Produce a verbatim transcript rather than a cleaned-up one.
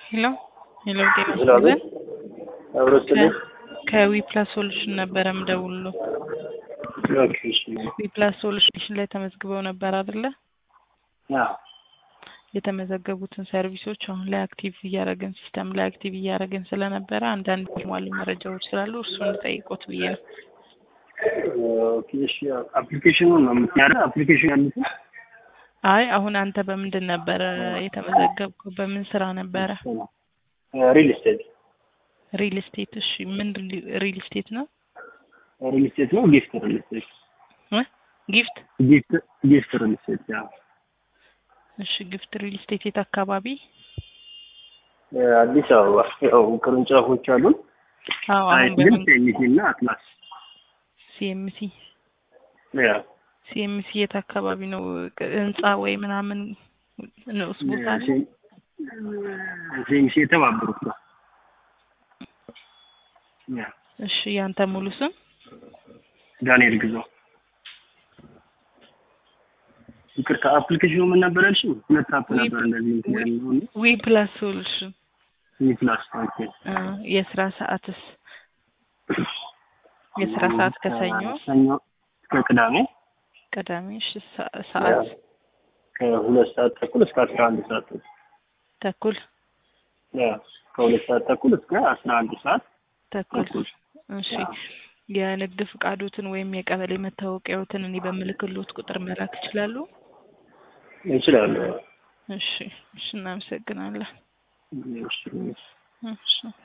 ሄሎ ሄሎ ጤና ሄሎ ይስጥልን። አብሮስልኝ ከዊፕላስ ሶሉሽን ነበር የምደውልለው። ኦኬ እሺ ዊፕላስ ሶሉሽን ላይ ተመዝግበው ነበር አይደለ? ያ የተመዘገቡትን ሰርቪሶች አሁን ላይ አክቲቭ እያደረግን ሲስተም ላይ አክቲቭ እያደረግን ስለነበረ አንዳንድ ሟሉ መረጃዎች ስላሉ እርሱን ጠይቆት ብዬ ነው። ኦኬ እሺ አፕሊኬሽኑን ነው የምትያረው? አፕሊኬሽን ያሉት አይ አሁን አንተ በምንድን ነበር የተመዘገብከው? በምን ስራ ነበረ? ሪል ስቴት ሪል ስቴት። እሺ ምን ሪል ስቴት ነው? ሪል ስቴት ነው ጊፍት ሪል ስቴት እ ጊፍት ጊፍት ጊፍት ሪል ስቴት ያ እሺ ጊፍት ሪል ስቴት የት አካባቢ? አዲስ አበባ ያው ቅርንጫፎች አሉን። አዎ አሁን ግን በምን ሲኤምሲ እና አትላስ ሲኤምሲ ያ ሲኤምሲ የት አካባቢ ነው? ህንጻ ወይ ምናምን ነው ቦታ ነው? ሲኤምሲ የተባበሩት ነው። ያ እሺ ያንተ ሙሉ ስም? ዳንኤል ግዛው። ይቅርታ አፕሊኬሽኑ ምን ነበር ያልሽኝ? ሁለት አፕ ነበር እንደዚህ እንትን ያለው ነው። ዊ ፕላስ ሶሉሽን ዊ ፕላስ ኦኬ። የስራ ሰዓትስ? የስራ ሰዓት ከሰኞ ሰኞ እስከ ቅዳሜ ቅዳሜ። እሺ ሰዓት ከሁለት ሰዓት ተኩል እስከ አስራ አንድ ሰዓት ተኩል። ያ ከሁለት ሰዓት ተኩል እስከ አስራ አንድ ሰዓት ተኩል። እሺ የንግድ ፍቃዶትን ወይም የቀበሌ መታወቂያዎትን እኔ በምልክሎት ቁጥር መላክ ይችላሉ? ይችላል። እሺ እሺ እናመሰግናለን። እሺ እሺ